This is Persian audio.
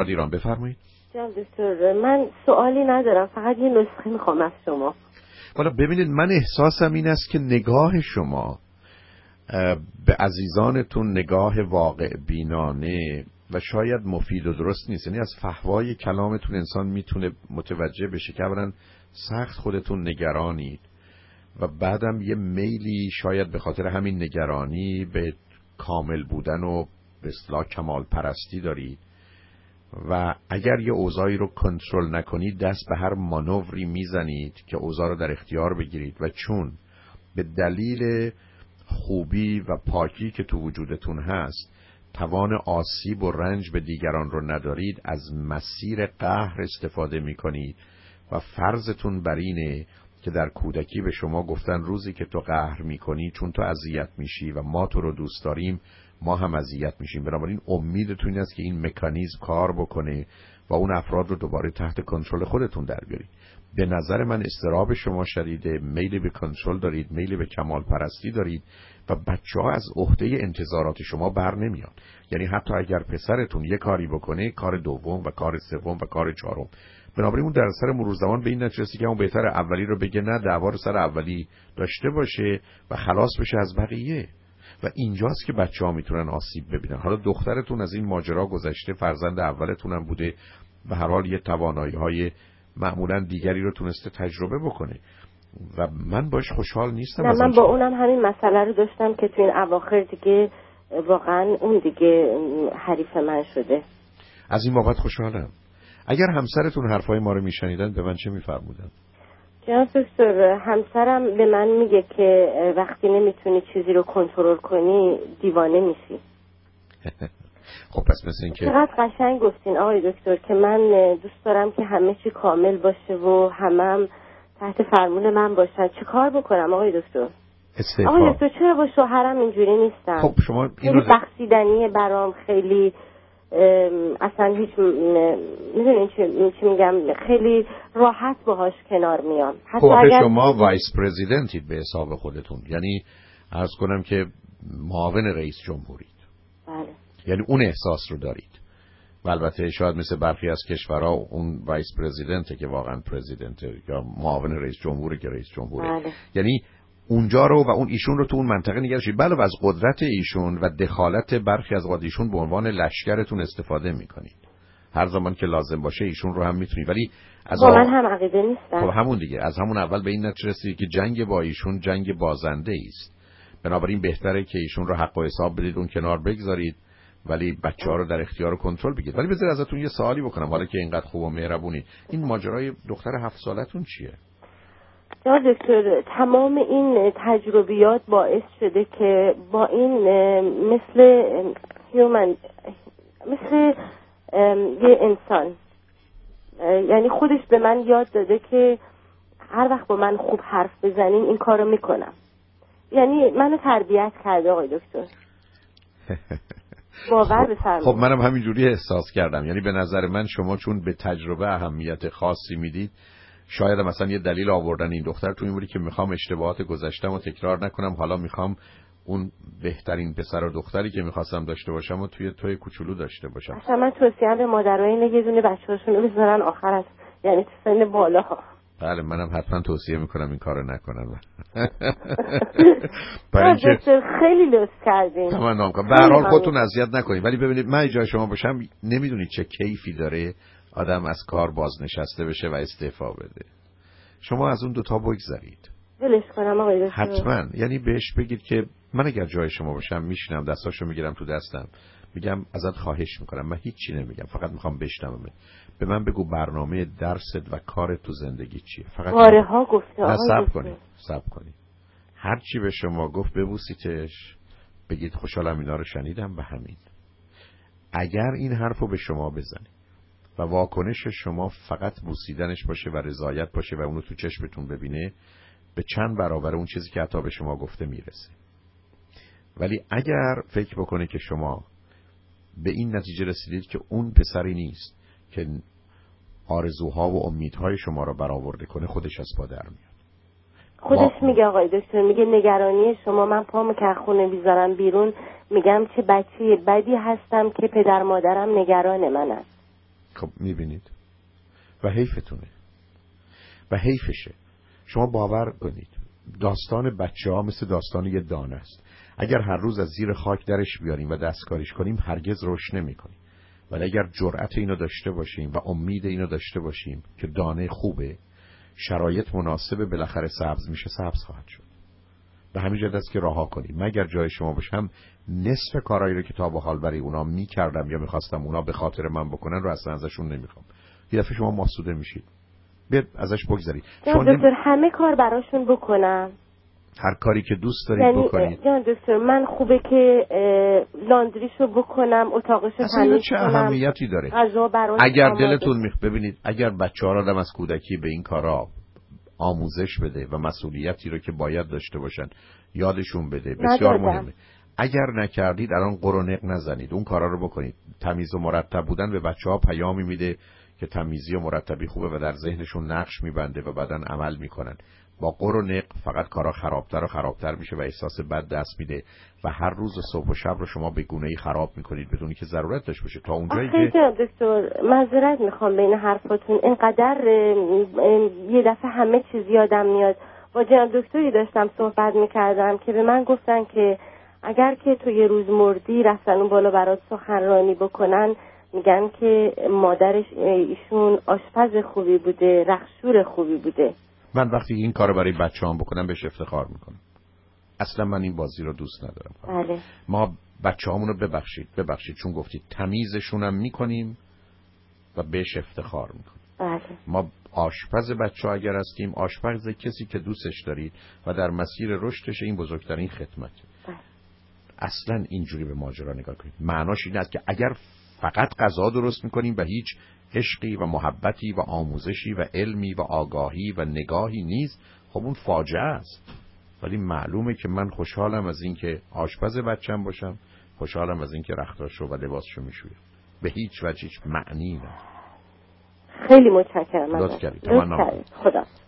رادیو ایران. بفرمایید. جناب دکتر، من سوالی ندارم، فقط یه نسخه میخوام از شما. حالا ببینید، من احساسم این است که نگاه شما به عزیزانتون نگاه واقع بینانه و شاید مفید و درست نیست. یعنی از فحوای کلامتون انسان میتونه متوجه بشه که اولا سخت خودتون نگرانید و بعدم یه میلی شاید به خاطر همین نگرانی به کامل بودن و به اصطلاح کمال پرستی دارید و اگر یه اوضاعی رو کنترل نکنید دست به هر مانوری میزنید که اوضاع رو در اختیار بگیرید و چون به دلیل خوبی و پاکی که تو وجودتون هست توان آسیب و رنج به دیگران رو ندارید، از مسیر قهر استفاده میکنید و فرضتون بر اینه که در کودکی به شما گفتن روزی که تو قهر میکنی چون تو اذیت میشی و ما تو رو دوست داریم ما هم اذیت میشیم، بنابراین امیدتون این است که این مکانیزم کار بکنه و اون افراد رو دوباره تحت کنترل خودتون در بیارید. به نظر من اضطراب شما شدیده، میل به کنترل دارید، میل به کمال پرستی دارید و بچه‌ها از عهده انتظارات شما بر نمیان. یعنی حتی اگر پسرتون یه کاری بکنه، کار دوم و کار سوم و کار چهارم، بنابراین اون در اثر مرور زمان به این نتیجه رسید که اون بهتر اولی رو بگه نه، دعوا رو سر اولی داشته باشه و خلاص بشه از بقیه. و اینجاست که بچه‌ها میتونن آسیب ببینن. حالا دخترتون از این ماجرا گذشته، فرزند اولتون هم بوده، به هر حال یه توانایی‌های معمولا دیگری رو تونسته تجربه بکنه و من باش خوشحال نیستم. نه، من با اونم همین مسئله رو داشتم که تو این اواخر دیگه واقعا اون دیگه حریف من شده. از این بابت خوشحالم. اگر همسرتون حرفای ما رو میشنیدن به من چه میفرمودن؟ جناب دکتر، همسرم به من میگه که وقتی نمیتونی چیزی رو کنترل کنی دیوانه میشی. خب پس مثل این که چقدر قشنگ گفتین آقای دکتر که من دوست دارم که همه چی کامل باشه و همم تحت فرمون من باشن. چه کار بکنم آقای دکتر؟ آقای دکتر چرا با شوهرم اینجوری نیستم؟ خب شما خیلی بخشیدنیه برام، خیلی اصلا هیچ میدونین چی میگم، خیلی راحت باهاش کنار میام. حتی اگر شما وایس پرزیدنتید به حساب خودتون، یعنی عرض کنم که معاون رئیس جمهورید. بله. یعنی اون احساس رو دارید و البته شاید مثل برخی از کشورها اون وایس پرزیدنته که واقعا پرزیدنته یا معاون رئیس جمهوری که رئیس جمهوره. بله. یعنی اونجا رو و اون ایشون رو تو اون منطقه نگرشید. بله، و از قدرت ایشون و دخالت برخی از قدرت ایشون به عنوان لشکرتون استفاده میکنید. هر زمان که لازم باشه ایشون رو هم میتونید، ولی از من هم عقیده نیستم. خب همون دیگه، از همون اول به این نتیجه رسیدید که جنگ با ایشون جنگ بازنده است. بنابراین بهتره که ایشون رو حق و حساب بدید، اون کنار بگذارید، ولی بچه‌ها رو در اختیار و کنترل بگیرید. ولی بذار ازتون یه سوالی بکنم، حالا که اینقدر خوب و مهربونید، این ماجرای دختر 7 سالتون چیه؟ جناب دکتر، تمام این تجربیات باعث شده که با این مثل یه انسان، یعنی خودش به من یاد داده که هر وقت با من خوب حرف بزنین این کارو میکنم. یعنی منو تربیت کرده آقای دکتر. باور بفرمایید. خب منم همینجوری احساس کردم. یعنی به نظر من شما چون به تجربه اهمیت خاصی میدید، شاید مثلا یه دلیل آوردن این دختر تو این بودی که میخوام اشتباهات گذشته‌مو تکرار نکنم، حالا میخوام اون بهترین پسر و دختری که میخواستم داشته باشم و توی کوچولو داشته باشم. اصلا من توصیه‌ام به مادرای اینه یه دونه بچه‌هاشون رو بذارن آخر از، یعنی تو سن بالا. بله، منم حتما توصیه میکنم این کارو نکنن. برای اینکه خیلی لطف کردین. تمام کنم. به هر حال خودتون اذیت نکنید. ولی ببینید من جای شما باشم نمیدونید چه کیفی داره آدم از کار بازنشسته بشه و استعفا بده. شما از اون دوتا بگذرید. ولش کنم آقای دکتر. حتما. یعنی بهش بگید که من اگر جای شما باشم میشینم دستاشو میگیرم تو دستم، میگم ازت خواهش میکنم، من هیچی نمیگم، فقط میخوام بشنوم. به من بگو برنامه درست و کارت تو زندگی چیه. فقط باره ها گفته آقای دکتر. صبر کنید. هر چی به شما گفت ببوسیدش، بگید خوشحالم اینا رو شنیدم و همین. اگر این حرفو به شما بزنه و واکنش شما فقط بوسیدنش باشه و رضایت باشه و اونو تو چشمتون ببینه، به چند برابر اون چیزی که حتی به شما گفته میرسه. ولی اگر فکر بکنه که شما به این نتیجه رسیدید که اون پسری نیست که آرزوها و امیدهای شما رو برآورده کنه، خودش از پا در میاد. خودش میگه آقای دکتر، میگه نگرانی شما، من پامو که خونه بیزارم بیرون میگم چه بچه بدی هستم که پدر مادرم نگران من است. خب میبینید و حیفتونه و حیفشه. شما باور کنید داستان بچه ها مثل داستان یه دانه است. اگر هر روز از زیر خاک درش بیاریم و دستکاریش کنیم هرگز رشد نمی‌کنه. ولی اگر جرأت اینو داشته باشیم و امید اینو داشته باشیم که دانه خوبه، شرایط مناسبه، بالاخره سبز میشه، سبز خواهد شد. به همین جهت است که رها کنیم. مگر جای شما باشم نصف کارهایی رو که تا به حال برای اونا می‌کردم یا می‌خواستم اونا به خاطر من بکنن رو اصلا ازشون نمی‌خوام. یه دفعه شما ماسوده میشید. بیاد ازش بگذارید. جان دکتر همه کار براشون بکنم، هر کاری که دوست دارید بکنید. جان دکتر من خوبه که لاندریشو بکنم، اتاقشو تمیز چه کنم، اهمیتی داره؟ اگر دلتون ببینید اگر بچه‌ها را از کودکی به این کارا آموزش بده و مسئولیتی رو که باید داشته باشن یادشون بده، بسیار مهمه. اگر نکردید الان قرنق نزنید، اون کارا رو بکنید. تمیز و مرتب بودن به بچه‌ها پیامی میده که تمیزی و مرتبی خوبه و در ذهنشون نقش میبنده و بعداً عمل میکنن. با قرنق فقط کارا خرابتر و خرابتر میشه و احساس بد دست میده و هر روز صبح و شب رو شما به گونه‌ای خراب میکنید بدون که ضرورت داشته باشه. تا اونجایی که دکتر معذرت میخوام بین حرفاتون، اینقدر یه دفعه همه چیز یادم میاد. با جناب دکتری داشتم صحبت میکردم که به من گفتن که اگر که تو یه روز مردی رفتن اون بالا برات سخنرانی بکنن، میگن که مادرش ایشون آشپز خوبی بوده، رخشور خوبی بوده. من وقتی این کارو برای بچه‌ام بکنم بهش افتخار میکنم. اصلا من این بازی رو دوست ندارم. بله. ما بچه‌هامون رو ببخشید چون گفتید تمیزشون هم میکنیم و بهش افتخار میکنیم. بله. ما آشپز بچه‌ها اگر هستیم، آشپز کسی که دوستش دارید و در مسیر رشدش این بزرگترین خدمت. بله. اصلا اینجوری به ماجرا نگاه کنید. معناش این است که اگر فقط غذا درست میکنیم و هیچ عشقی و محبتی و آموزشی و علمی و آگاهی و نگاهی نیست، خب اون فاجعه است. ولی معلومه که من خوشحالم از این که آشپز بچم باشم، خوشحالم از این که رختاشو و لباسشو میشویم. به هیچ وجه هیچ معنی نداره. خیلی متشکرم. لطف کردید. خدا